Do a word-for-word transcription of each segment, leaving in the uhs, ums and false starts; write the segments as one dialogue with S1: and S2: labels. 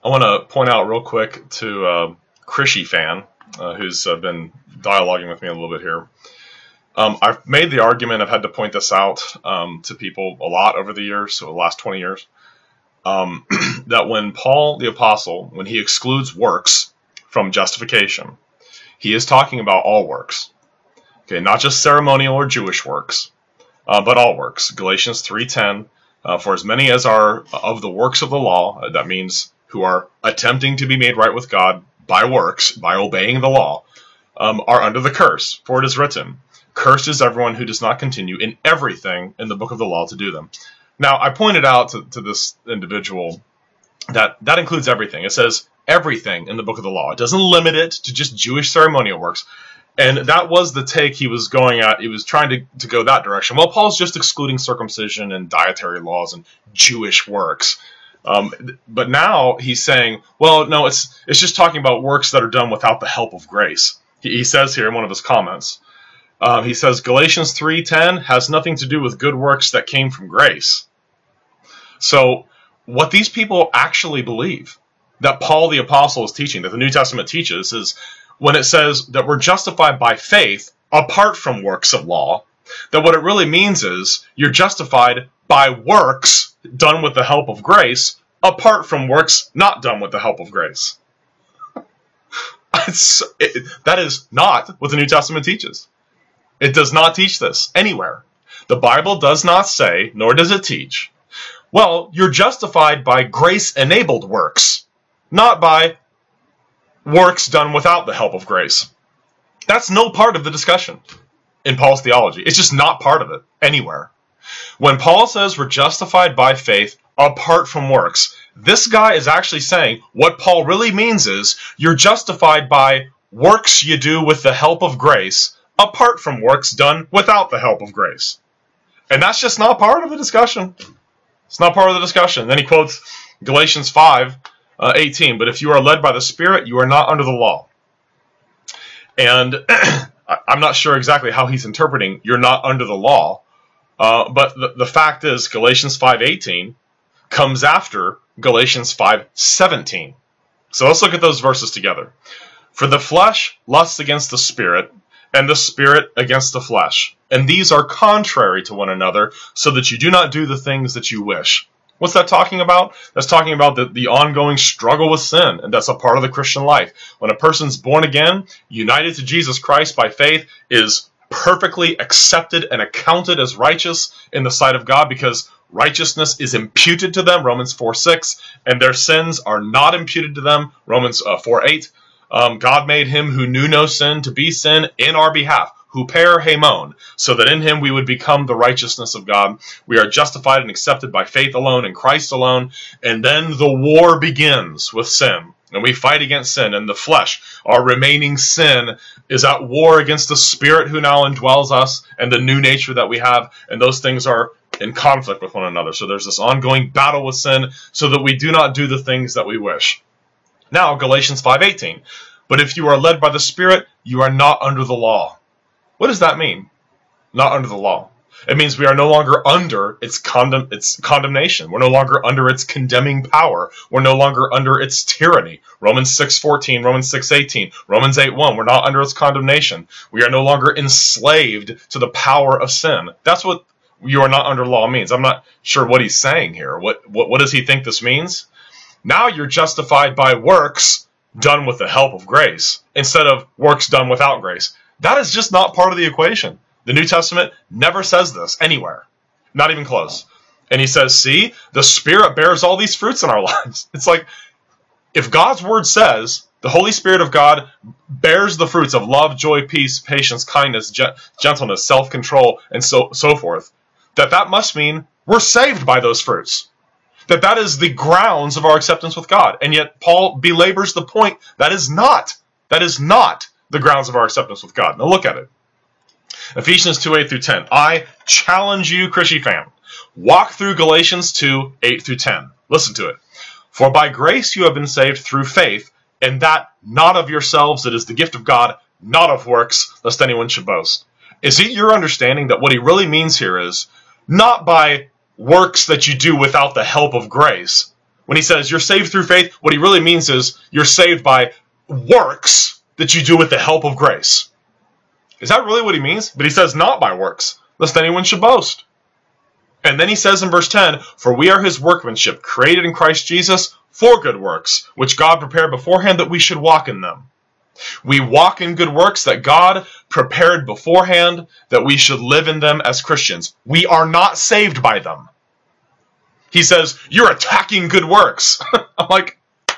S1: I want to point out real quick to uh, Krishy fan, uh, who's uh, been dialoguing with me a little bit here. Um, I've made the argument, I've had to point this out um, to people a lot over the years, so the last twenty years, um, that when Paul the Apostle, when he excludes works from justification, he is talking about all works. Okay, not just ceremonial or Jewish works, uh, but all works. Galatians three ten, uh, for as many as are of the works of the law, uh, that means who are attempting to be made right with God by works, by obeying the law, um, are under the curse. For it is written, cursed is everyone who does not continue in everything in the book of the law to do them. Now, I pointed out to, to this individual that that includes everything. It says everything in the book of the law. It doesn't limit it to just Jewish ceremonial works. And that was the take he was going at. He was trying to, to go that direction. Well, Paul's just excluding circumcision and dietary laws and Jewish works. Um, but now he's saying, well, no, it's it's just talking about works that are done without the help of grace. He, he says here in one of his comments, uh, he says, Galatians three ten has nothing to do with good works that came from grace. So what these people actually believe, that Paul the Apostle is teaching, that the New Testament teaches, is when it says that we're justified by faith apart from works of law, that what it really means is you're justified by works done with the help of grace, apart from works not done with the help of grace. It's, it, that is not what the New Testament teaches. It does not teach this anywhere. The Bible does not say, nor does it teach, well, you're justified by grace-enabled works, not by works done without the help of grace. That's no part of the discussion in Paul's theology. It's just not part of it anywhere. When Paul says we're justified by faith apart from works, this guy is actually saying what Paul really means is you're justified by works you do with the help of grace apart from works done without the help of grace. And that's just not part of the discussion. It's not part of the discussion. Then he quotes Galatians five eighteen, but if you are led by the Spirit, you are not under the law. And I'm not sure exactly how he's interpreting you're not under the law. Uh, but the, the fact is, Galatians five eighteen comes after Galatians five seventeen. So let's look at those verses together. For the flesh lusts against the Spirit, and the Spirit against the flesh. And these are contrary to one another, so that you do not do the things that you wish. What's that talking about? That's talking about the, the ongoing struggle with sin, and that's a part of the Christian life. When a person's born again, united to Jesus Christ by faith, is perfectly accepted and accounted as righteous in the sight of God because righteousness is imputed to them, Romans four six, and their sins are not imputed to them, Romans uh, four eight. Um, God made him who knew no sin to be sin in our behalf, huper haimon, so that in him we would become the righteousness of God. We are justified and accepted by faith alone in Christ alone, and then the war begins with sin. And we fight against sin, and the flesh, our remaining sin, is at war against the Spirit who now indwells us, and the new nature that we have, and those things are in conflict with one another. So there's this ongoing battle with sin, so that we do not do the things that we wish. Now, Galatians five eighteen, but if you are led by the Spirit, you are not under the law. What does that mean? Not under the law. It means we are no longer under its condemn its condemnation. We're no longer under its condemning power. We're no longer under its tyranny. Romans six fourteen, Romans six eighteen, Romans eight one. We're not under its condemnation. We are no longer enslaved to the power of sin. That's what you are not under law means. I'm not sure what he's saying here. What what, what does he think this means? Now you're justified by works done with the help of grace instead of works done without grace. That is just not part of the equation. The New Testament never says this anywhere. Not even close. And he says, see, the Spirit bears all these fruits in our lives. It's like, if God's Word says, the Holy Spirit of God bears the fruits of love, joy, peace, patience, kindness, ge- gentleness, self-control, and so, so forth, that that must mean we're saved by those fruits. That that is the grounds of our acceptance with God. And yet Paul belabors the point that is not, that is not the grounds of our acceptance with God. Now look at it. Ephesians two, eight through ten. I challenge you, Krishy fam. Walk through Galatians two, eight through ten. Listen to it. For by grace you have been saved through faith, and that not of yourselves, it is the gift of God, not of works, lest anyone should boast. Is it your understanding that what he really means here is not by works that you do without the help of grace, When he says you're saved through faith, what he really means is you're saved by works that you do with the help of grace. Is that really what he means? But he says not by works, lest anyone should boast. And then he says in verse ten, for we are his workmanship, created in Christ Jesus for good works, which God prepared beforehand that we should walk in them. We walk in good works that God prepared beforehand that we should live in them as Christians. We are not saved by them. He says, you're attacking good works. I'm like,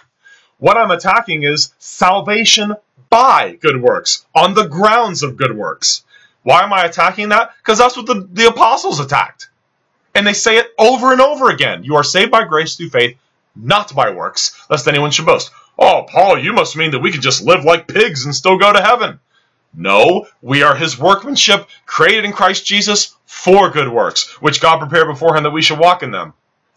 S1: what I'm attacking is salvation by good works, on the grounds of good works. Why am I attacking that? Because that's what the, the apostles attacked. And they say it over and over again. You are saved by grace through faith, not by works, lest anyone should boast. Oh, Paul, you must mean that we can just live like pigs and still go to heaven. No, we are his workmanship, created in Christ Jesus for good works, which God prepared beforehand that we should walk in them.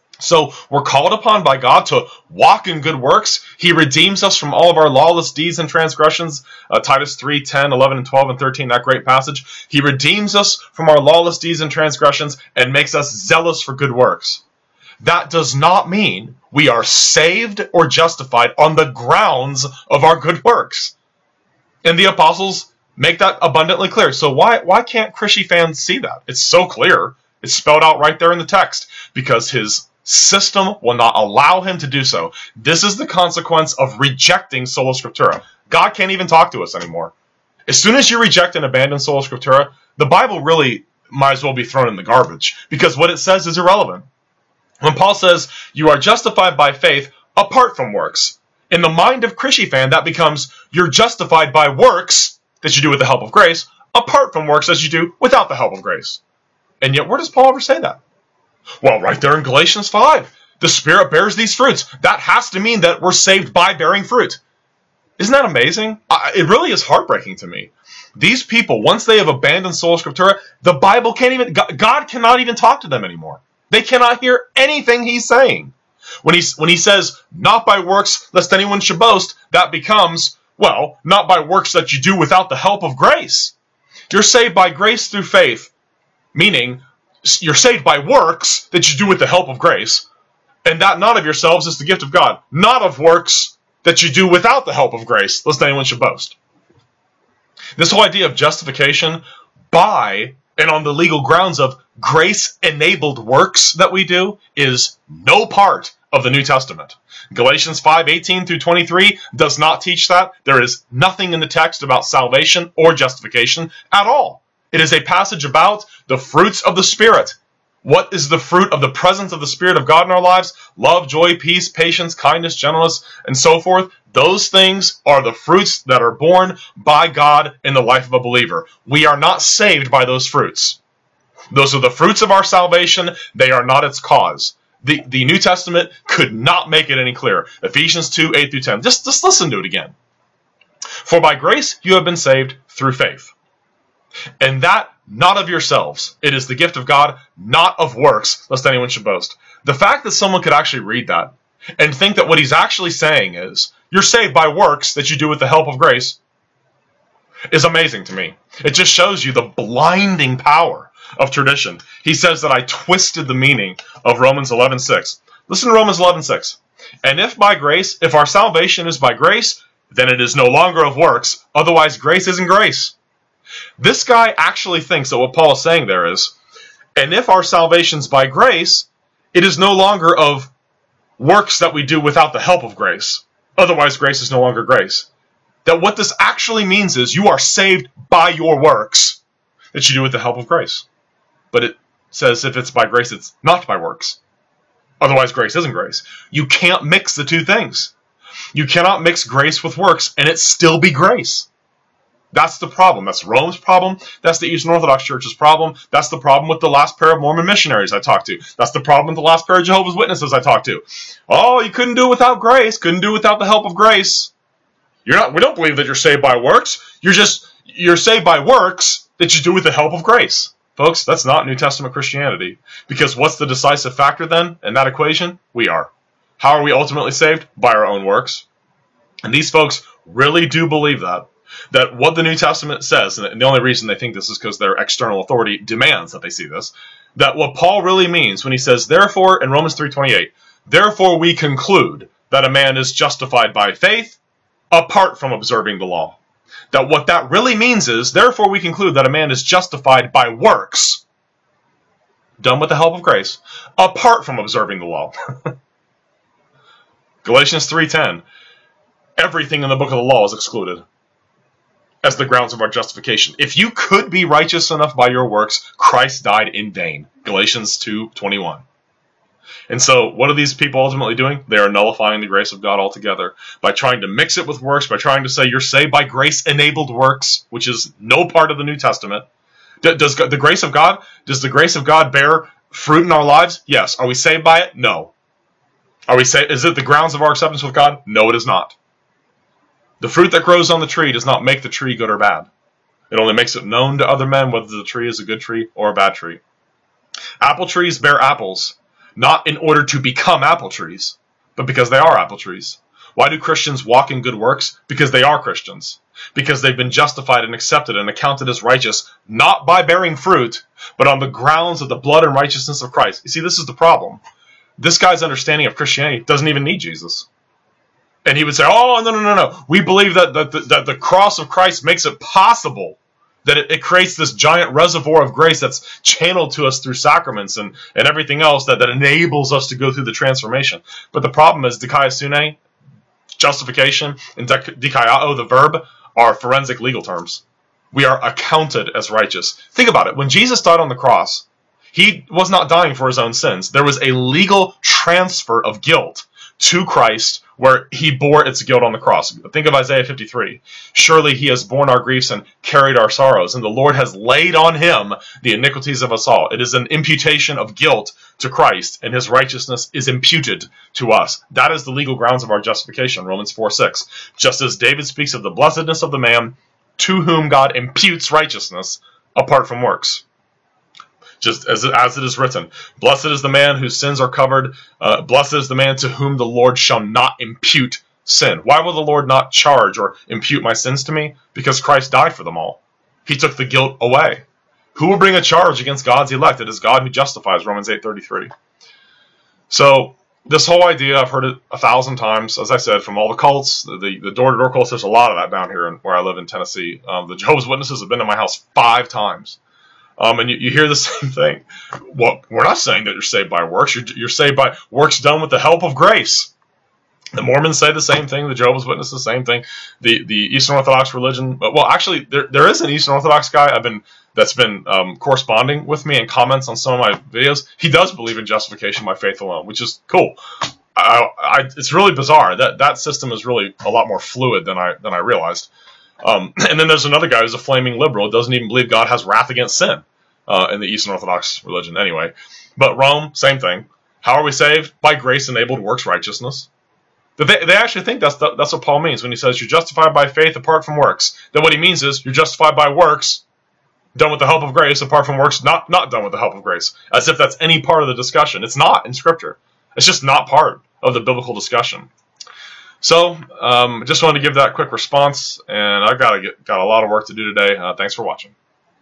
S1: So we're called upon by God to walk in good works. He redeems us from all of our lawless deeds and transgressions. Uh, Titus three, ten, eleven, and twelve, and thirteen, that great passage. He redeems us from our lawless deeds and transgressions and makes us zealous for good works. That does not mean we are saved or justified on the grounds of our good works. And the apostles make that abundantly clear. So why, why can't Christian fans see that? It's so clear. It's spelled out right there in the text. Because his system will not allow him to do so. This is the consequence of rejecting Sola Scriptura. God can't even talk to us anymore. As soon as you reject and abandon Sola Scriptura, the Bible really might as well be thrown in the garbage, because what it says is irrelevant. When Paul says you are justified by faith apart from works, in the mind of Christian fan, that becomes you're justified by works that you do with the help of grace, apart from works that you do without the help of grace. And yet, where does Paul ever say that? Well, right there in Galatians five. The Spirit bears these fruits. That has to mean that we're saved by bearing fruit. Isn't that amazing? I, it really is heartbreaking to me. These people, once they have abandoned Sola Scriptura, the Bible can't even, God cannot even talk to them anymore. They cannot hear anything he's saying. When he, when he says, not by works, lest anyone should boast, that becomes, well, not by works that you do without the help of grace. You're saved by grace through faith, meaning you're saved by works that you do with the help of grace, and that not of yourselves is the gift of God, not of works that you do without the help of grace, lest anyone should boast. This whole idea of justification by and on the legal grounds of grace-enabled works that we do is no part of the New Testament. Galatians five, eighteen through twenty-three does not teach that. There is nothing in the text about salvation or justification at all. It is a passage about the fruits of the Spirit. What is the fruit of the presence of the Spirit of God in our lives? Love, joy, peace, patience, kindness, gentleness, and so forth. Those things are the fruits that are born by God in the life of a believer. We are not saved by those fruits. Those are the fruits of our salvation. They are not its cause. The, the New Testament could not make it any clearer. Ephesians two, eight through ten. Just, just listen to it again. For by grace you have been saved through faith. And that not of yourselves. It is the gift of God, not of works, lest anyone should boast. The fact that someone could actually read that and think that what he's actually saying is, you're saved by works that you do with the help of grace, is amazing to me. It just shows you the blinding power of tradition. He says that I twisted the meaning of Romans eleven six. Listen to Romans eleven six. And if by grace, if our salvation is by grace, then it is no longer of works, otherwise grace isn't grace. This guy actually thinks that what Paul is saying there is, and if our salvation's by grace, it is no longer of works that we do without the help of grace. Otherwise, grace is no longer grace. That what this actually means is you are saved by your works that you do with the help of grace. But it says if it's by grace, it's not by works. Otherwise, grace isn't grace. You can't mix the two things. You cannot mix grace with works and it still be grace. That's the problem. That's Rome's problem. That's the Eastern Orthodox Church's problem. That's the problem with the last pair of Mormon missionaries I talked to. That's the problem with the last pair of Jehovah's Witnesses I talked to. Oh, you couldn't do it without grace. Couldn't do it without the help of grace. You're not. We don't believe that you're saved by works. You're just you're saved by works that you do with the help of grace. Folks, that's not New Testament Christianity. Because what's the decisive factor then in that equation? We are. How are we ultimately saved? By our own works. And these folks really do believe that. That what the New Testament says, and the only reason they think this is because their external authority demands that they see this, that what Paul really means when he says, therefore, in Romans three twenty-eight, Therefore we conclude that a man is justified by faith apart from observing the law. That what that really means is, therefore we conclude that a man is justified by works, done with the help of grace, apart from observing the law. Galatians three ten. Everything in the book of the law is excluded as the grounds of our justification. If you could be righteous enough by your works, Christ died in vain. Galatians two twenty-one. And so what are these people ultimately doing? They are nullifying the grace of God altogether by trying to mix it with works, by trying to say you're saved by grace-enabled works, which is no part of the New Testament. Does the grace of God, does the grace of God bear fruit in our lives? Yes. Are we saved by it? No. Are we saved? Is it the grounds of our acceptance with God? No, it is not. The fruit that grows on the tree does not make the tree good or bad. It only makes it known to other men whether the tree is a good tree or a bad tree. Apple trees bear apples, not in order to become apple trees, but because they are apple trees. Why do Christians walk in good works? Because they are Christians. Because they've been justified and accepted and accounted as righteous, not by bearing fruit, but on the grounds of the blood and righteousness of Christ. You see, this is the problem. This guy's understanding of Christianity doesn't even need Jesus. And he would say, oh, no, no, no, no. We believe that, that, that, that the cross of Christ makes it possible, that it, it creates this giant reservoir of grace that's channeled to us through sacraments and, and everything else that, that enables us to go through the transformation. But the problem is, dikaiosune, justification, and dikaiao, the verb, are forensic legal terms. We are accounted as righteous. Think about it. When Jesus died on the cross, he was not dying for his own sins. There was a legal transfer of guilt to Christ where he bore its guilt on the cross. Think of Isaiah fifty-three. Surely he has borne our griefs and carried our sorrows, and the Lord has laid on him the iniquities of us all. It is an imputation of guilt to Christ, and his righteousness is imputed to us. That is the legal grounds of our justification, Romans four six. Just as David speaks of the blessedness of the man to whom God imputes righteousness apart from works. Just as, as it is written, blessed is the man whose sins are covered. Uh, blessed is the man to whom the Lord shall not impute sin. Why will the Lord not charge or impute my sins to me? Because Christ died for them all. He took the guilt away. Who will bring a charge against God's elect? It is God who justifies, Romans eight thirty-three. So this whole idea, I've heard it a thousand times, as I said, from all the cults, the, the, the door-to-door cults. There's a lot of that down here in, where I live in Tennessee. Um, the Jehovah's Witnesses have been to my house five times. Um, and you, you hear the same thing. Well, we're not saying that you're saved by works. You're, you're saved by works done with the help of grace. The Mormons say the same thing. The Jehovah's Witnesses, the same thing. The the Eastern Orthodox religion. Well, actually, there there is an Eastern Orthodox guy I've been that's been um, corresponding with me and comments on some of my videos. He does believe in justification by faith alone, which is cool. I, I, it's really bizarre. That that system is really a lot more fluid than I than I realized. Um, and then there's another guy who's a flaming liberal, doesn't even believe God has wrath against sin uh, in the Eastern Orthodox religion anyway. But Rome, same thing. How are we saved? By grace-enabled works righteousness. But they, they actually think that's the, that's what Paul means when he says you're justified by faith apart from works. Then what he means is you're justified by works done with the help of grace apart from works not, not done with the help of grace. As if that's any part of the discussion. It's not in Scripture. It's just not part of the biblical discussion. So, um, just wanted to give that quick response, and I've got to get got a lot of work to do today. Uh, thanks for watching.